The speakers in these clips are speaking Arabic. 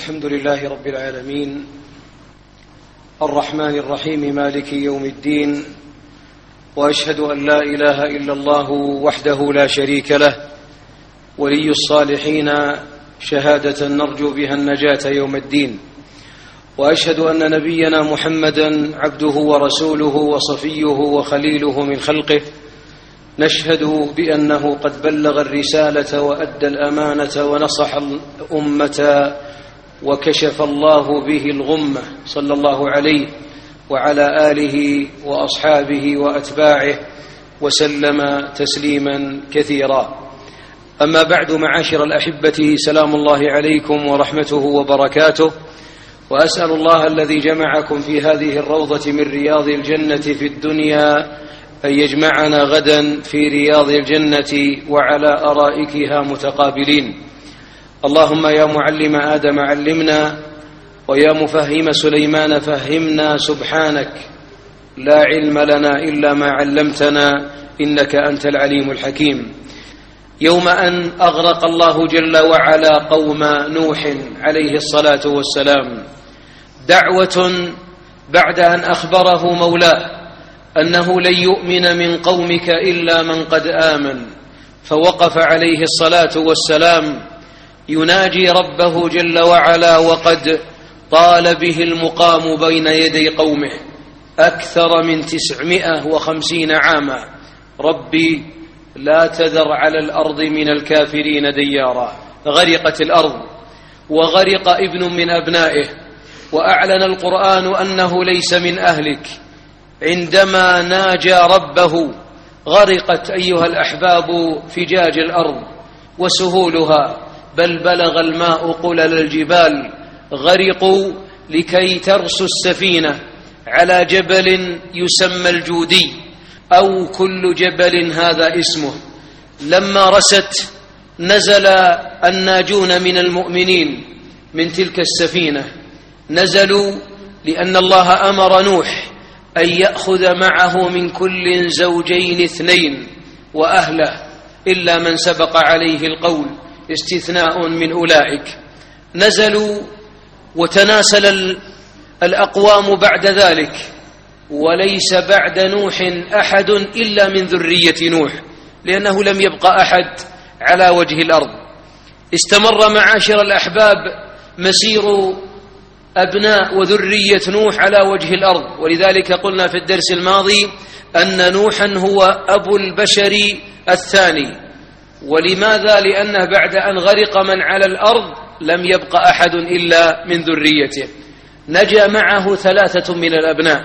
الحمد لله رب العالمين الرحمن الرحيم مالك يوم الدين، وأشهد أن لا إله إلا الله وحده لا شريك له ولي الصالحين شهادة نرجو بها النجاة يوم الدين، وأشهد أن نبينا محمدا عبده ورسوله وصفيه وخليله من خلقه، نشهد بأنه قد بلغ الرسالة وأدى الأمانة ونصح الأمة وكشف الله به الغمة، صلى الله عليه وعلى آله وأصحابه وأتباعه وسلم تسليما كثيرا. أما بعد، معاشر الأحبة، سلام الله عليكم ورحمته وبركاته، وأسأل الله الذي جمعكم في هذه الروضة من رياض الجنة في الدنيا أن يجمعنا غدا في رياض الجنة وعلى أرائكها متقابلين. اللهم يا معلم آدم علمنا، ويا مفهم سليمان فهمنا، سبحانك لا علم لنا إلا ما علمتنا إنك أنت العليم الحكيم. يوم أن أغرق الله جل وعلا قوم نوح عليه الصلاة والسلام، دعوة بعد أن أخبره مولاه أنه لن يؤمن من قومك إلا من قد آمن، فوقف عليه الصلاة والسلام يناجي ربه جل وعلا وقد طال به المقام بين يدي قومه أكثر من 950 عاما. ربي لا تذر على الأرض من الكافرين ديارا. غرقت الأرض وغرق ابن من أبنائه، وأعلن القرآن أنه ليس من أهلك. عندما ناجى ربه غرقت أيها الأحباب فجاج الأرض وسهولها، بل بلغ الماء قلل الجبال. غرقوا لكي ترسو السفينة على جبل يسمى الجودي، أو كل جبل هذا اسمه. لما رست نزل الناجون من المؤمنين من تلك السفينة، نزلوا لأن الله أمر نوح أن يأخذ معه من كل زوجين 2 وأهله إلا من سبق عليه القول، استثناء من أولئك. نزلوا وتناسل الأقوام بعد ذلك، وليس بعد نوح أحد إلا من ذرية نوح، لأنه لم يبقى أحد على وجه الأرض. استمر معاشر الأحباب مسير أبناء وذرية نوح على وجه الأرض، ولذلك قلنا في الدرس الماضي أن نوحا هو أبو البشر الثاني. ولماذا؟ لأنه بعد أن غرق من على الأرض لم يبق أحد إلا من ذريته. نجا معه 3 من الأبناء: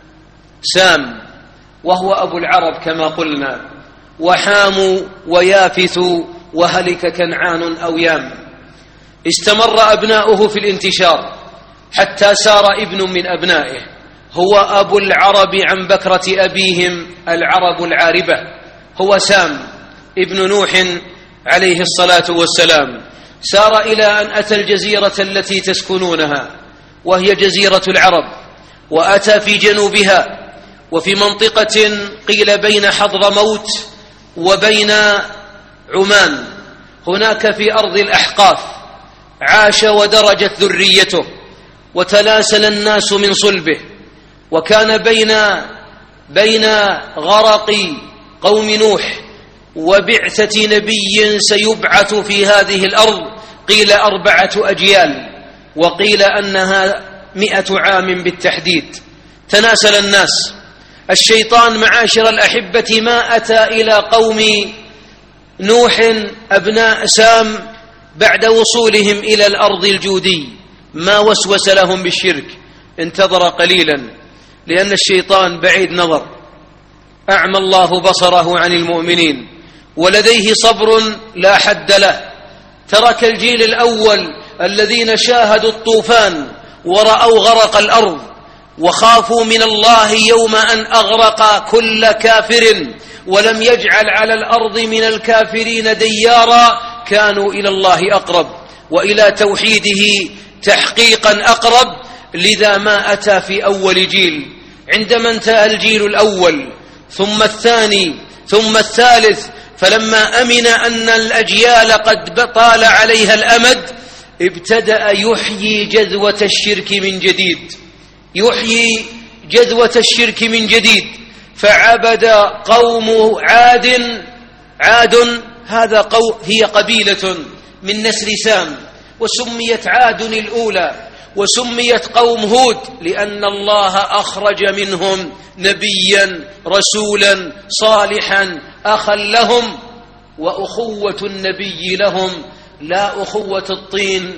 سام وهو أبو العرب كما قلنا، وحام ويافث، وهلك كنعان أو يام. استمر أبناؤه في الانتشار حتى سار ابن من أبنائه هو أبو العرب عن بكرة أبيهم العرب العاربة، هو سام ابن نوح عليه الصلاة والسلام. سار إلى أن أتى الجزيرة التي تسكنونها، وهي جزيرة العرب، وأتى في جنوبها وفي منطقة قيل بين حضرموت وبين عمان. هناك في أرض الأحقاف عاش ودرجت ذريته وتلاسل الناس من صلبه. وكان بين غرق قوم نوح وبعثة نبي سيبعث في هذه الأرض قيل 4 أجيال، وقيل أنها 100 عام بالتحديد. تناسل الناس. الشيطان معاشر الأحبة ما أتى إلى قوم نوح أبناء سام بعد وصولهم إلى الأرض الجودي، ما وسوس لهم بالشرك، انتظر قليلا، لأن الشيطان بعيد نظر، أعمى الله بصره عن المؤمنين، ولديه صبر لا حد له. ترك الجيل الأول الذين شاهدوا الطوفان ورأوا غرق الأرض وخافوا من الله يوم أن أغرق كل كافر، ولم يجعل على الأرض من الكافرين ديارا. كانوا إلى الله أقرب وإلى توحيده تحقيقا أقرب، لذا ما أتى في أول جيل. عندما انتهى الجيل الأول ثم الثاني ثم الثالث، فلما أمن أن الأجيال قد طال عليها الأمد ابتدأ يحيي جذوة الشرك من جديد، يحيي جذوة الشرك من جديد. فعبد قوم عاد هي قبيلة من نسل سام، وسميت عاد الأولى، وسميت قوم هود لأن الله أخرج منهم نبيا رسولا صالحا أخا لهم. وأخوة النبي لهم لا أخوة الطين،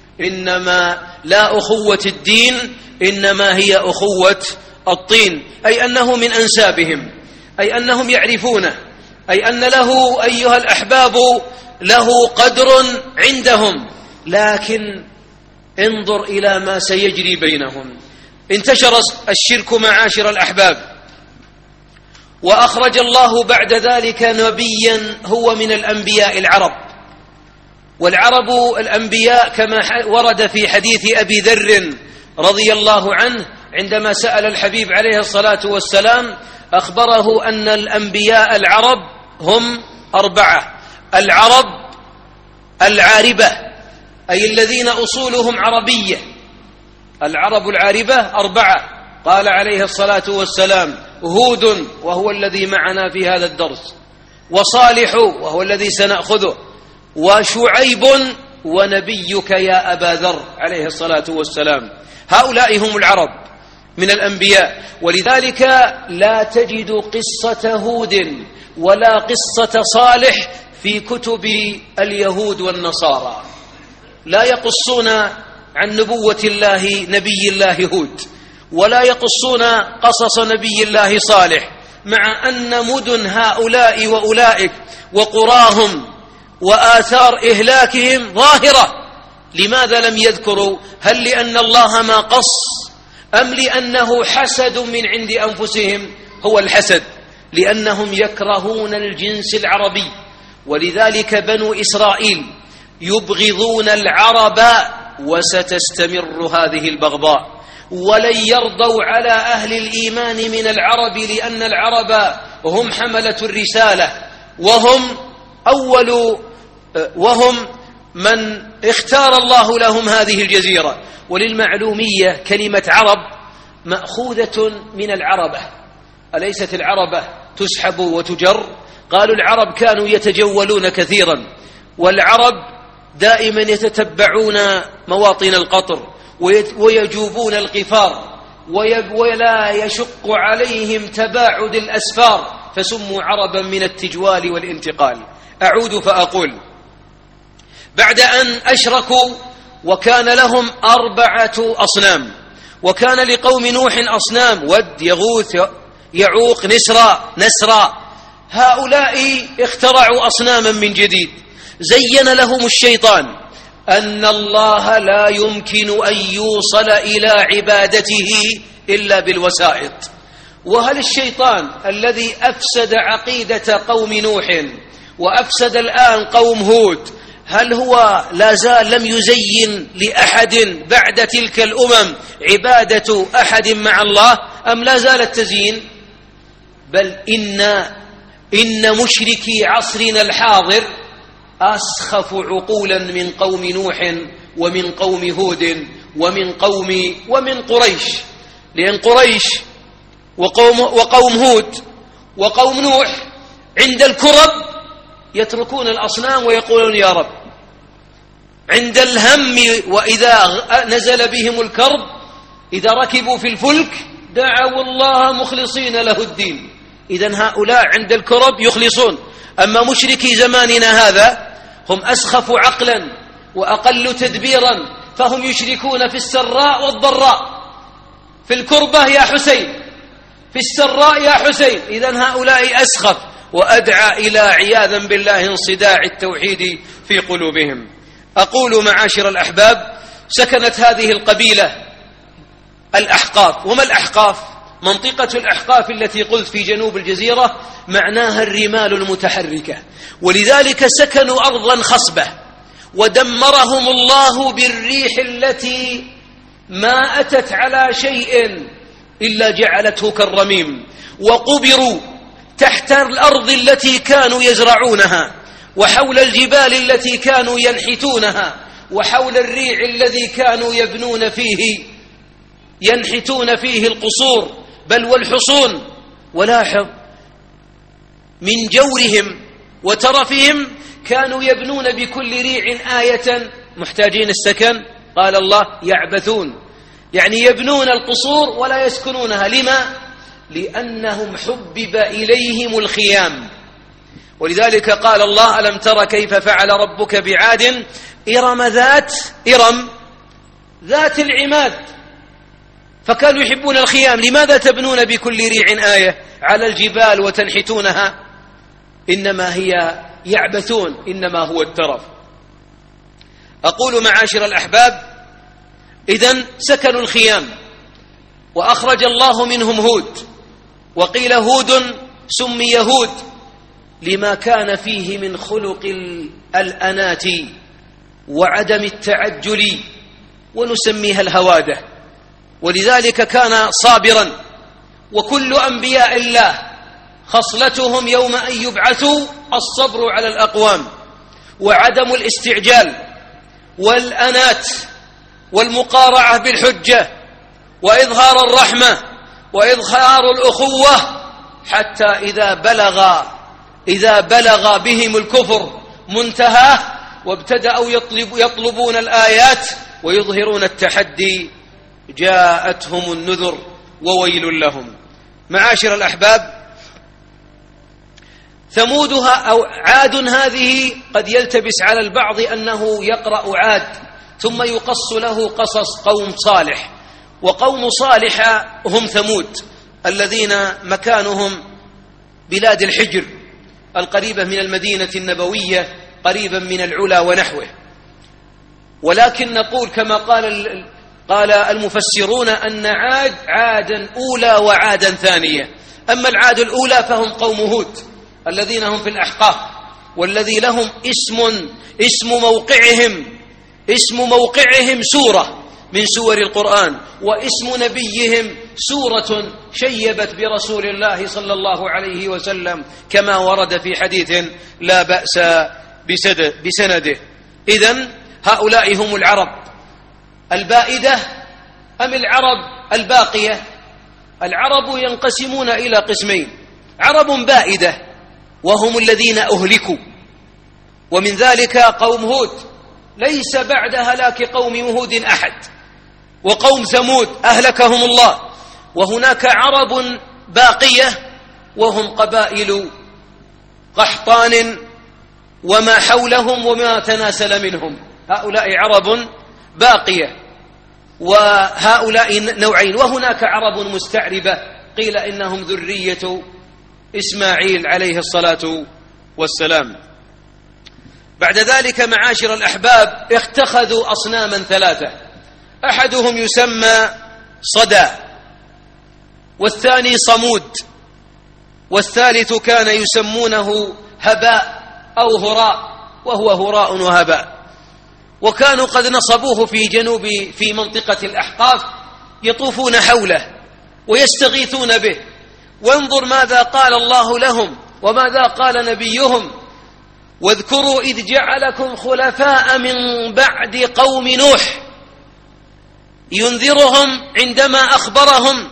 لا أخوة الدين، إنما هي أخوة الطين، أي أنه من أنسابهم، أي أنهم يعرفونه، أي أن له أيها الأحباب له قدر عندهم. لكن انظر إلى ما سيجري بينهم. انتشر الشرك معاشر الأحباب، وأخرج الله بعد ذلك نبيا هو من الأنبياء العرب. والعرب الأنبياء كما ورد في حديث أبي ذر رضي الله عنه عندما سأل الحبيب عليه الصلاة والسلام، أخبره أن الأنبياء العرب هم 4: العرب العاربة، أي الذين أصولهم عربية، العرب العاربة 4. قال عليه الصلاة والسلام: هود وهو الذي معنا في هذا الدرس، وصالح وهو الذي سنأخذه، وشعيب، ونبيك يا أبا ذر عليه الصلاة والسلام. هؤلاء هم العرب من الأنبياء. ولذلك لا تجد قصة هود ولا قصة صالح في كتب اليهود والنصارى، لا يقصون عن نبوة الله نبي الله هود، ولا يقصون قصص نبي الله صالح، مع أن مدن هؤلاء وأولئك وقراهم وآثار إهلاكهم ظاهرة. لماذا لم يذكروا؟ هل لأن الله ما قص، أم لأنه حسد من عند أنفسهم؟ هو الحسد، لأنهم يكرهون الجنس العربي. ولذلك بنو إسرائيل يبغضون العرب، وستستمر هذه البغضاء، ولن يرضوا على أهل الإيمان من العرب، لأن العرب هم حملة الرسالة، وهم من اختار الله لهم هذه الجزيرة. وللمعلومية كلمة عرب مأخوذة من العربة، أليست العربة تسحب وتجر؟ قالوا العرب كانوا يتجولون كثيرا، والعرب دائما يتتبعون مواطن القطر ويجوبون القفار، ولا يشق عليهم تباعد الأسفار، فسموا عربا من التجوال والانتقال. أعود فأقول: بعد أن أشركوا وكان لهم 4 أصنام، وكان لقوم نوح أصنام: ود، يغوث، يعوق، نسرا. هؤلاء اخترعوا أصناما من جديد. زين لهم الشيطان أن الله لا يمكن أن يوصل إلى عبادته إلا بالوسائط. وهل الشيطان الذي أفسد عقيدة قوم نوح وأفسد الآن قوم هود، هل هو لا زال لم يزين لأحد بعد تلك الأمم عبادة أحد مع الله، أم لا زال التزيين؟ بل إن مشركي عصرنا الحاضر أسخف عقولا من قوم نوح ومن قوم هود ومن قريش. لأن قريش وقوم هود وقوم نوح عند الكرب يتركون الأصنام ويقولون يا رب. عند الهم وإذا نزل بهم الكرب، إذا ركبوا في الفلك دعوا الله مخلصين له الدين. إذن هؤلاء عند الكرب يخلصون. أما مشركي زماننا هذا هم أسخف عقلا وأقل تدبيرا، فهم يشركون في السراء والضراء، في الكربة يا حسين، في السراء يا حسين. إذن هؤلاء أسخف وأدعى إلى عياذا بالله انصداع التوحيد في قلوبهم. أقول معاشر الأحباب: سكنت هذه القبيلة الأحقاف. وما الأحقاف؟ منطقة الأحقاف التي قلت في جنوب الجزيرة معناها الرمال المتحركة، ولذلك سكنوا أرضا خصبة، ودمرهم الله بالريح التي ما أتت على شيء إلا جعلته كالرميم، وقبروا تحت الأرض التي كانوا يزرعونها، وحول الجبال التي كانوا ينحتونها، وحول الريع الذي كانوا يبنون فيه ينحتون فيه القصور بل والحصون. ولاحظ من جورهم وترفهم كانوا يبنون بكل ريع آية. محتاجين السكن، قال الله يعبثون، يعني يبنون القصور ولا يسكنونها. لما؟ لأنهم حبب إليهم الخيام. ولذلك قال الله ألم تر كيف فعل ربك بعاد إرم ذات العماد. فكانوا يحبون الخيام. لماذا تبنون بكل ريع آية على الجبال وتنحتونها؟ إنما هي يعبثون، إنما هو الترف. أقول معاشر الأحباب، إذن سكنوا الخيام وأخرج الله منهم هود، وقيل هود سمي هود لما كان فيه من خلق الأنات وعدم التعجل، ونسميها الهوادة. ولذلك كان صابرا. وكل أنبياء الله خصلتهم يوم أن يبعثوا الصبر على الأقوام وعدم الاستعجال والأنات والمقارعة بالحجة وإظهار الرحمة وإظهار الأخوة، حتى إذا بلغ بهم الكفر منتهاه وابتدأوا يطلبون الآيات ويظهرون التحدي جاءتهم النذر وويل لهم. معاشر الأحباب، ثمودها أو عاد هذه قد يلتبس على البعض أنه يقرأ عاد ثم يقص له قصص قوم صالح. وقوم صالح هم ثمود الذين مكانهم بلاد الحجر القريبة من المدينة النبوية، قريبا من العلا ونحوه. ولكن نقول كما قال المفسرون أن عادا أولى وعادا ثانية. أما العاد الأولى فهم قوم هود الذين هم في الأحقاف، والذي لهم اسم موقعهم سورة من سور القرآن، واسم نبيهم سورة شيبت برسول الله صلى الله عليه وسلم كما ورد في حديث لا بأس بسنده. إذن هؤلاء هم العرب البائدة أم العرب الباقية؟ العرب ينقسمون إلى قسمين: عرب بائدة وهم الذين أهلكوا، ومن ذلك قوم هود ليس بعد هلاك قوم هود أحد، وقوم ثمود أهلكهم الله. وهناك عرب باقية وهم قبائل قحطان وما حولهم وما تناسل منهم. هؤلاء عرب باقية، وهؤلاء نوعين. وهناك عرب مستعربة قيل إنهم ذرية إسماعيل عليه الصلاة والسلام. بعد ذلك معاشر الأحباب اتخذوا أصناما ثلاثة: أحدهم يسمى صدى، والثاني صمود، والثالث كان يسمونه هباء أو هراء، وهو هراء وهباء. وكانوا قد نصبوه في منطقة الأحقاف، يطوفون حوله ويستغيثون به. وانظر ماذا قال الله لهم وماذا قال نبيهم: واذكروا إذ جعلكم خلفاء من بعد قوم نوح، ينذرهم عندما أخبرهم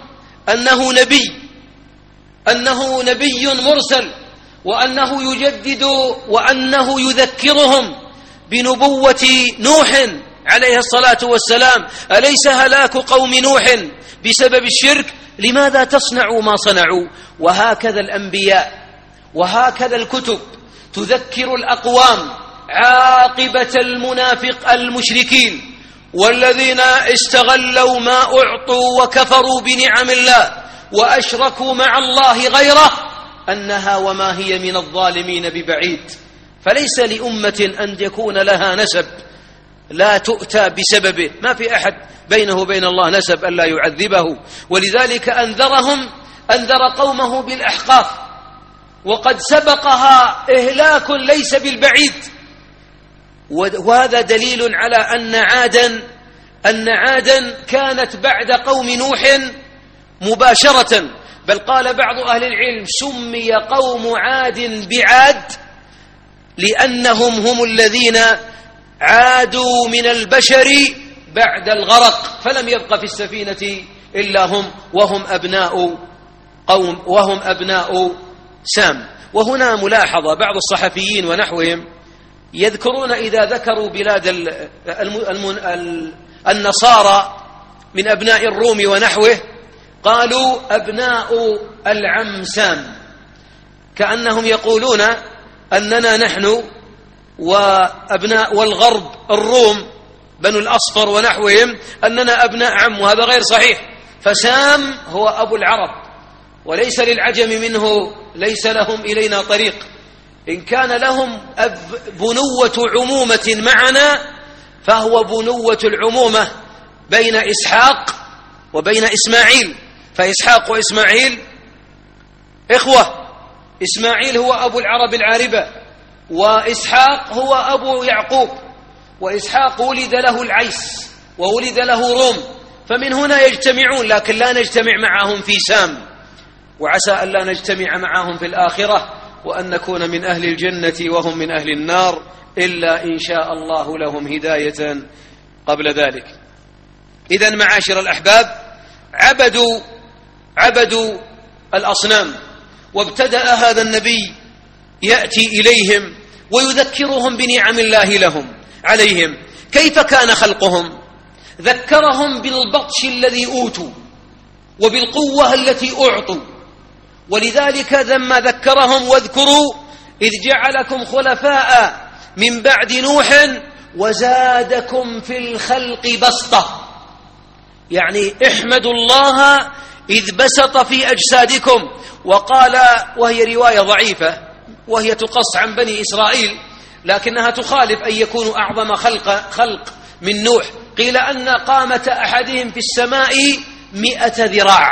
أنه نبي مرسل، وأنه يجدد وأنه يذكرهم بنبوة نوح عليه الصلاة والسلام. أليس هلاك قوم نوح بسبب الشرك؟ لماذا تصنعوا ما صنعوا؟ وهكذا الأنبياء وهكذا الكتب تذكر الأقوام عاقبة المشركين والذين استغلوا ما أعطوا وكفروا بنعم الله وأشركوا مع الله غيره، أنها وما هي من الظالمين ببعيد. فليس لأمة أن يكون لها نسب لا تؤتى بسببه. ما في أحد بينه وبين الله نسب ألا يعذبه. ولذلك أنذر قومه بالأحقاف، وقد سبقها إهلاك ليس بالبعيد. وهذا دليل على أن عادا كانت بعد قوم نوح مباشرة. بل قال بعض أهل العلم: سمي قوم عاد بعاد لأنهم هم الذين عادوا من البشر بعد الغرق، فلم يبق في السفينة إلا هم وهم أبناء سام. وهنا ملاحظة: بعض الصحفيين ونحوهم يذكرون إذا ذكروا بلاد النصارى من أبناء الروم ونحوه قالوا أبناء العم سام، كأنهم يقولون أننا نحن وأبناء والغرب الروم بنو الأصفر ونحوهم أننا أبناء عم، وهذا غير صحيح. فسام هو أبو العرب، وليس للعجم منه ليس لهم إلينا طريق. إن كان لهم بنوة عمومة معنا فهو بنوة العمومة بين إسحاق وبين إسماعيل، فإسحاق وإسماعيل إخوة. إسماعيل هو أبو العرب العاربة، وإسحاق هو أبو يعقوب، وإسحاق ولد له العيس وولد له روم، فمن هنا يجتمعون، لكن لا نجتمع معهم في سام، وعسى أن لا نجتمع معهم في الآخرة، وأن نكون من أهل الجنة وهم من أهل النار، إلا إن شاء الله لهم هداية قبل ذلك. إذن معاشر الأحباب، عبدوا الأصنام، وابتدأ هذا النبي يأتي إليهم ويذكرهم بنعم الله لهم عليهم. كيف كان خلقهم؟ ذكرهم بالبطش الذي أوتوا وبالقوة التي أعطوا، ولذلك لما ذكرهم: واذكروا إذ جعلكم خلفاء من بعد نوح وزادكم في الخلق بسطة، يعني احمدوا الله إذ بسط في أجسادكم. وقال، وهي رواية ضعيفة وهي تقص عن بني إسرائيل، لكنها تخالف أن يكونوا أعظم خلق من نوح. قيل أن قامة أحدهم في السماء 100 ذراع،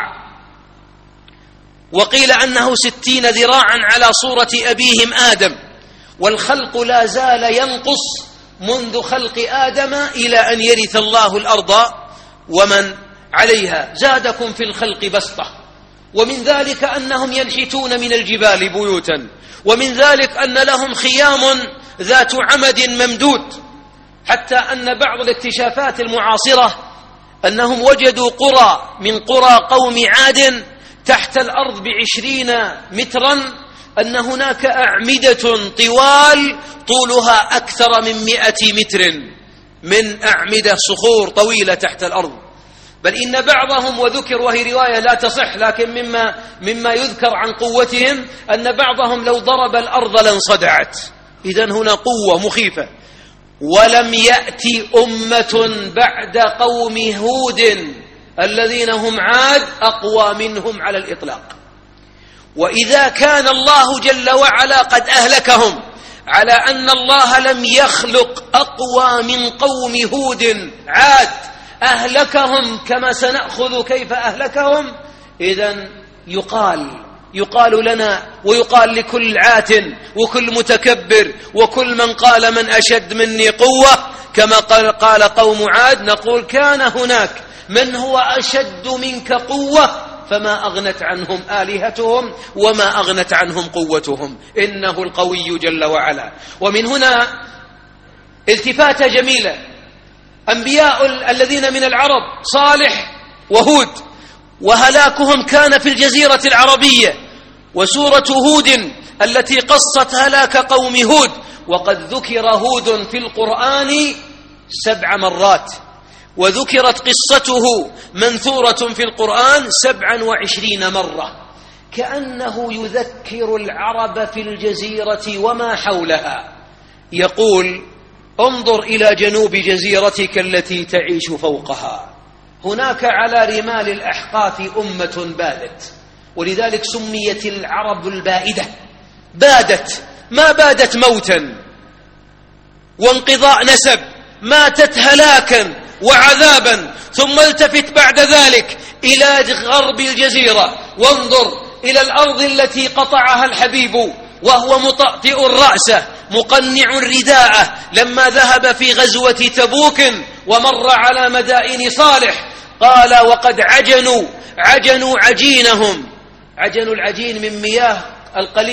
وقيل أنه 60 ذراعا على صورة أبيهم آدم. والخلق لا زال ينقص منذ خلق آدم إلى أن يرث الله الأرض ومن عليها. زادكم في الخلق بسطة. ومن ذلك أنهم ينحتون من الجبال بيوتا، ومن ذلك أن لهم خيام ذات عمد ممدود، حتى أن بعض الاكتشافات المعاصرة أنهم وجدوا قرى من قرى قوم عاد تحت الأرض 20 مترا، أن هناك أعمدة طوال طولها أكثر من 100 متر من أعمدة صخور طويلة تحت الأرض. بل إن بعضهم، وذكر وهي رواية لا تصح، لكن مما يذكر عن قوتهم أن بعضهم لو ضرب الأرض لانصدعت. إذن هنا قوة مخيفة. ولم يأتي أمة بعد قوم هود الذين هم عاد أقوى منهم على الإطلاق. وإذا كان الله جل وعلا قد أهلكهم على أن الله لم يخلق أقوى من قوم هود عاد، أهلكهم كما سنأخذ كيف أهلكهم، إذن يقال لنا ويقال لكل عات وكل متكبر وكل من قال من أشد مني قوة كما قال قوم عاد، نقول: كان هناك من هو أشد منك قوة فما أغنت عنهم آلهتهم وما أغنت عنهم قوتهم، إنه القوي جل وعلا. ومن هنا التفاتة جميلة: أنبياء الذين من العرب صالح وهود، وهلاكهم كان في الجزيرة العربية. وسورة هود التي قصت هلاك قوم هود، وقد ذكر هود في القرآن 7 مرات، وذكرت قصته منثورة في القرآن 27 مرة، كأنه يذكر العرب في الجزيرة وما حولها. يقول: انظر إلى جنوب جزيرتك التي تعيش فوقها، هناك على رمال الأحقاف أمة بادت، ولذلك سميت العرب البائدة. بادت، ما بادت موتا وانقضاء نسب، ماتت هلاكا وعذابا. ثم التفت بعد ذلك إلى غرب الجزيرة وانظر إلى الأرض التي قطعها الحبيب وهو مطأطئ الرأس مقنع الرداء لما ذهب في غزوة تبوك ومر على مدائن صالح. قال: وقد عجنوا عجينهم. عجنوا العجين من مياه القليب،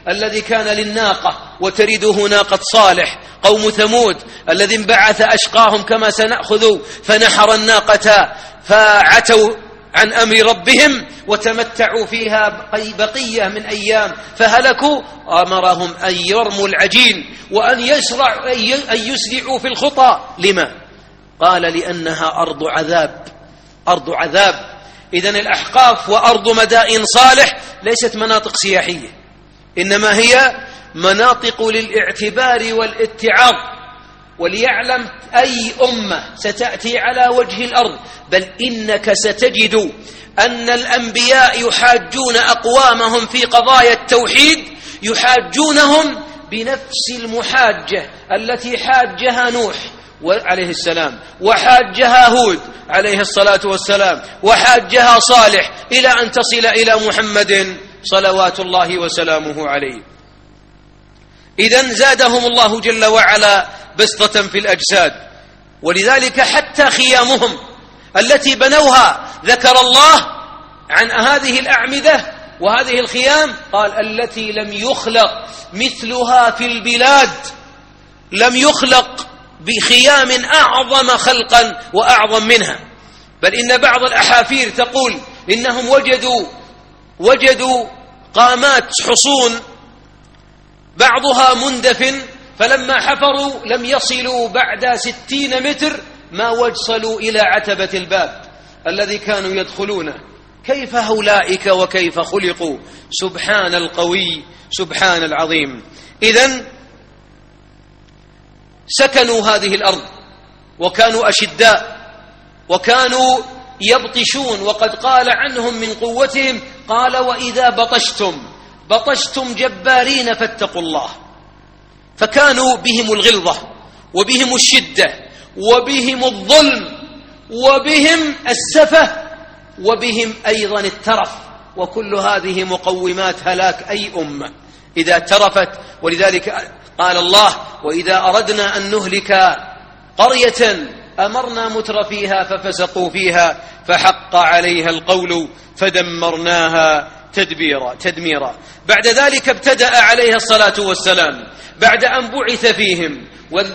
الذي كان للناقة وترده ناقة صالح، قوم ثمود الذي انبعث أشقاهم كما سنأخذ فنحر الناقة فعتوا عن أمر ربهم وتمتعوا فيها بقية من أيام فهلكوا، أمرهم أن يرموا العجين وأن يسرعوا في الخطى. لما؟ قال لأنها أرض عذاب، أرض عذاب. إذن الأحقاف وأرض مدائن صالح ليست مناطق سياحية، إنما هي مناطق للاعتبار والاتعاظ، وليعلم أي أمة ستأتي على وجه الأرض، بل إنك ستجد أن الأنبياء يحاجون أقوامهم في قضايا التوحيد، يحاجونهم بنفس المحاجة التي حاجها نوح عليه السلام، وحاجها هود عليه الصلاة والسلام، وحاجها صالح، إلى أن تصل إلى محمد صلوات الله وسلامه عليه. إذن زادهم الله جل وعلا بسطة في الأجساد، ولذلك حتى خيامهم التي بنوها ذكر الله عن هذه الأعمدة وهذه الخيام، قال التي لم يخلق مثلها في البلاد، لم يخلق بخيام أعظم خلقا وأعظم منها. بل إن بعض الأحافير تقول إنهم وجدوا قامات حصون بعضها مندفن، فلما حفروا لم يصلوا بعد 60 متر ما وصلوا إلى عتبة الباب الذي كانوا يدخلونه. كيف هؤلاء وكيف خلقوا؟ سبحان القوي، سبحان العظيم. إذن سكنوا هذه الأرض وكانوا أشداء وكانوا يبطشون، وقد قال عنهم من قوتهم قال وإذا بطشتم جبارين فاتقوا الله. فكانوا بهم الغلظة وبهم الشدة وبهم الظلم وبهم السفة وبهم أيضا الترف، وكل هذه مقومات هلاك أي أمة إذا ترفت. ولذلك قال الله وإذا أردنا أن نهلك قرية أمرنا متر فيها ففسقوا فيها فحق عليها القول فدمرناها تدميرا. بعد ذلك ابتدأ عليه الصلاة والسلام بعد أن بعث فيهم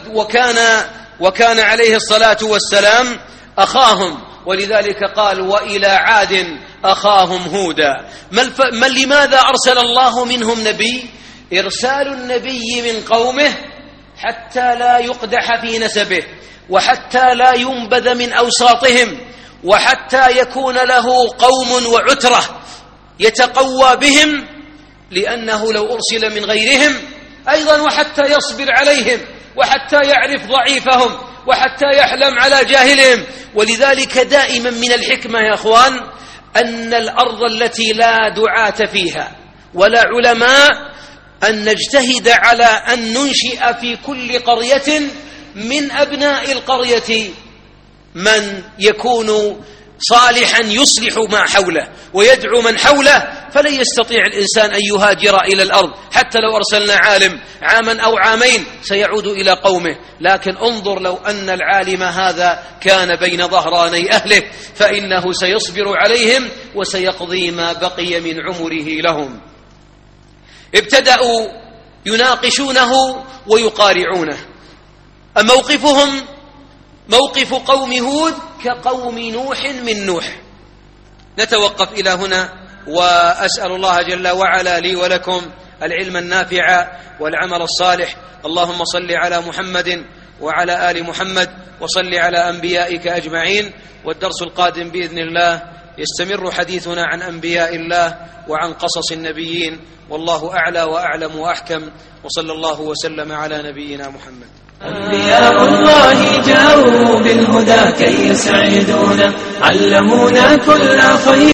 وكان عليه الصلاة والسلام أخاهم، ولذلك قال وإلى عاد أخاهم هودا. لماذا أرسل الله منهم نبي؟ إرسال النبي من قومه حتى لا يقدح في نسبه، وحتى لا ينبذ من أوساطهم، وحتى يكون له قوم وعترة يتقوى بهم، لأنه لو أرسل من غيرهم أيضا وحتى يصبر عليهم، وحتى يعرف ضعيفهم، وحتى يحلم على جاهلهم. ولذلك دائما من الحكمة يا أخوان أن الأرض التي لا دعاة فيها ولا علماء أن نجتهد على أن ننشئ في كل قرية من أبناء القرية من يكون صالحا يصلح ما حوله ويدعو من حوله، فلن يستطيع الإنسان أن يهاجر إلى الأرض. حتى لو أرسلنا عالم عاما أو عامين سيعود إلى قومه، لكن انظر لو أن العالم هذا كان بين ظهراني أهله فإنه سيصبر عليهم وسيقضي ما بقي من عمره لهم. ابتدأوا يناقشونه ويقارعونه. موقفهم موقف قوم هود كقوم نوح من نوح. نتوقف إلى هنا، وأسأل الله جل وعلا لي ولكم العلم النافع والعمل الصالح. اللهم صل على محمد وعلى آل محمد، وصل على أنبيائك أجمعين. والدرس القادم بإذن الله يستمر حديثنا عن أنبياء الله وعن قصص النبيين، والله أعلى وأعلم وأحكم، وصلى الله وسلم على نبينا محمد. أنبياء الله جاءوا بالهدى كي يسعدونا، علمونا كل خير.